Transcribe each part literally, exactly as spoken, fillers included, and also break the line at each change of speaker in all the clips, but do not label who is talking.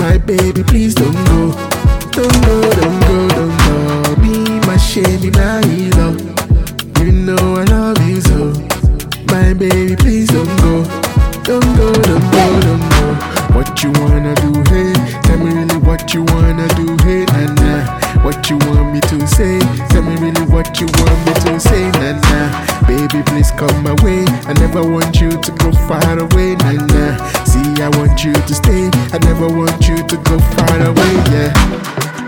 My baby, please don't go. Don't go, don't go, don't go. Be my shame, be my love. You know I love you so. My baby, please don't go. Don't go, don't go, don't go. What you wanna do, hey? Tell me really what you wanna do, hey, nah, nah. What you want me to say? Tell me really what you want me to say, nah, nah. Baby, please come my way. I never want you to go far away, nah, nah. See, I want you to stay. I never want you to go far away, yeah.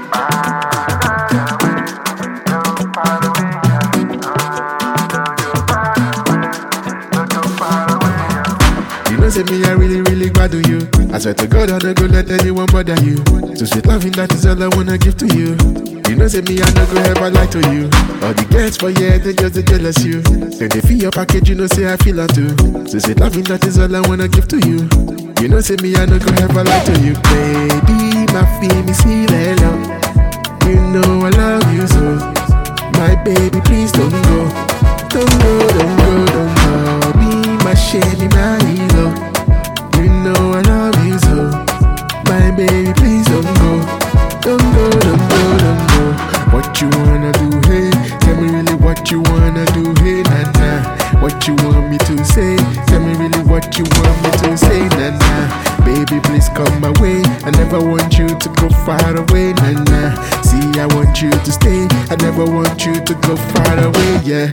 You know, say me, I really, really glad to you. I swear to God, I don't go let anyone bother you. So sweet loving, that is all I wanna give to you. You know, say me, I don't go ever lie to you. All the girls for yeah, they just they jealous you. Then they feel your package, you know, say I feel her too. So sweet loving, that is all I wanna give to you. You know, say me, I don't go ever lie to you. Baby, my feel me see love. You know I love you so. My baby, please don't go. Don't go, don't go, don't go. Be my shame, be my love. You know I love you so. My baby, please don't go. Don't go, don't go, don't go. What you wanna do, hey? Tell me really what you wanna do, hey, nah, nah. What you want me to say? Tell me really what you want me to say, nah, nah. Baby, please come my way. I never want you to go far away, nah, nah. See, I want you to stay. I never want you to go far away, yeah.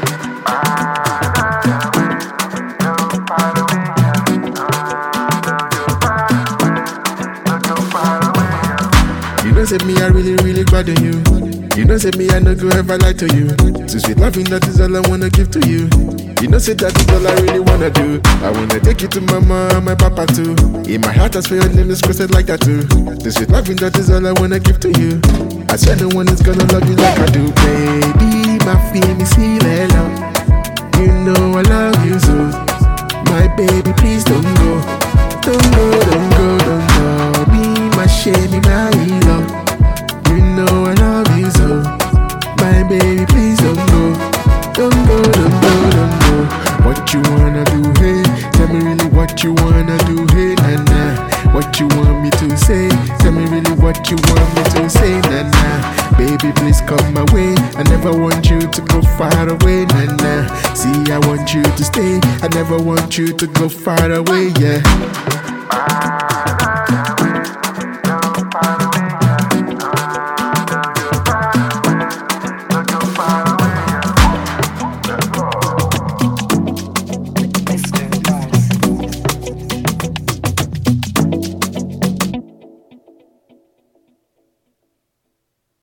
You know, say me, I really, really glad on you. You know, say me, I no go ever lie to you. So sweet loving, that is all I wanna give to you. You know, say that is all I really wanna do. I wanna take you to my mom, my papa too. In my heart, I swear your name is crossed like that too. The sweet loving, that is all I wanna give to you. I swear no one is gonna love you like I do. Baby, my feel me see love. You know I love you so. My baby, please don't go. Don't go, don't go, don't go. Be my shame, be my love. You know I love you so. My baby, please don't go. Don't go, don't go, don't go. What you wanna do, hey? Tell me really what you wanna do, hey, nah, nah. What you want me to say? Tell me really what you want me to say, nah, nah. Baby, please come my way. I never want you to go far away, nah, nah. See, I want you to stay. I never want you to go far away, yeah.